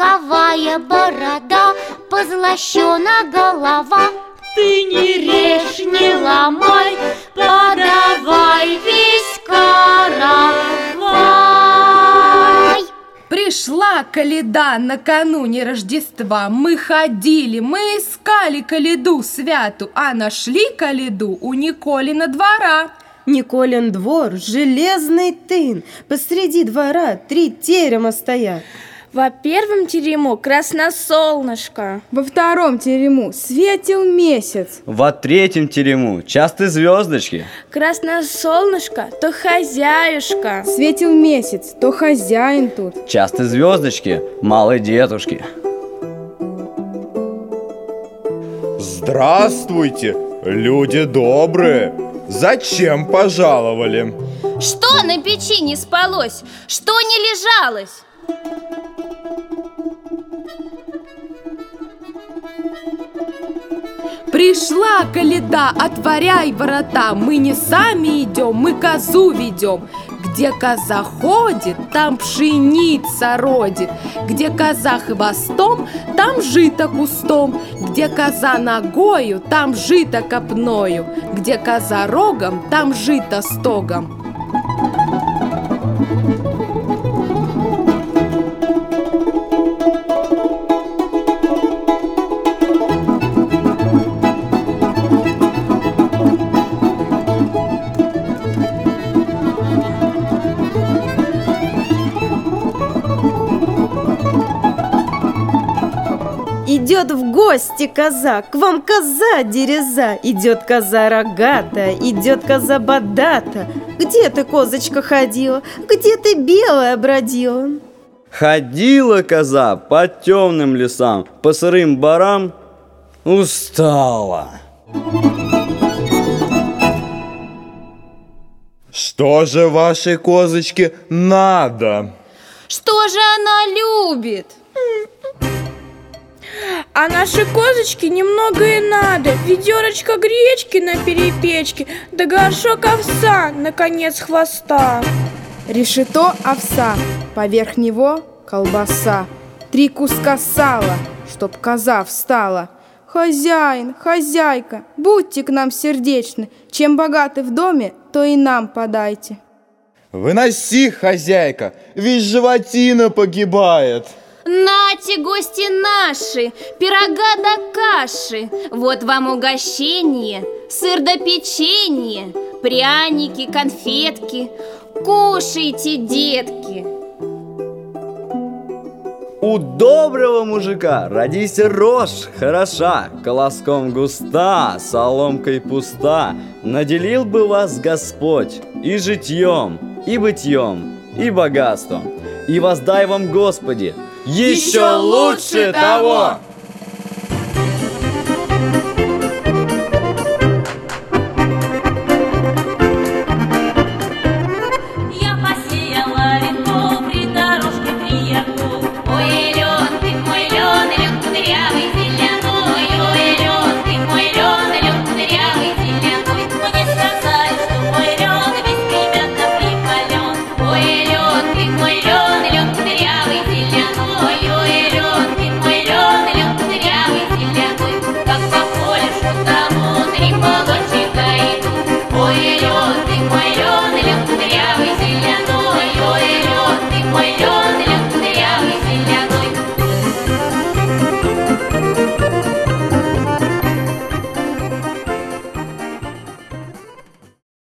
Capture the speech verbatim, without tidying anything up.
восковая борода, позлощена голова. Ты не режь, не ломай, подавай весь каравай. Пришла коляда накануне Рождества. Мы ходили, мы искали коляду святу, а нашли коляду у Николина двора. Николин двор, железный тын, посреди двора три терема стоят. Во первом терему красносолнышко, во втором терему светил месяц, во третьем терему часто звездочки. Красносолнышко, то хозяюшка. Светил месяц, то хозяин тут. Часто звездочки, малые дедушки. Здравствуйте, люди добрые! Зачем пожаловали? Что на печи не спалось? Что не лежалось? Пришла коляда, отворяй ворота. Мы не сами идем, мы козу ведем. Где коза ходит, там пшеница родит. Где коза хвостом, там жито кустом. Где коза ногою, там жито копною. Где коза рогом, там жито стогом. Идет в гости коза, к вам коза дереза. Идет коза рогата, идет коза бодата. Где ты, козочка, ходила? Где ты, белая, бродила? Ходила коза по темным лесам, по сырым барам, устала. Что же вашей козочке надо? Что же она любит? А нашей козочке немного и надо. Ведерочка гречки на перепечке, да горшок овса на конец хвоста. Решето овса, поверх него колбаса, три куска сала, чтоб коза встала. Хозяин, хозяйка, будьте к нам сердечны. Чем богаты в доме, то и нам подайте. Выноси, хозяйка, весь животина погибает. Нате, гости наши, пирога да каши. Вот вам угощение, сыр да печенье, пряники, конфетки. Кушайте, детки. У доброго мужика родись рожь хороша, колоском густа, соломкой пуста. Наделил бы вас Господь и житьем, и бытьем, и богатством. И воздай вам, Господи, еще лучше того!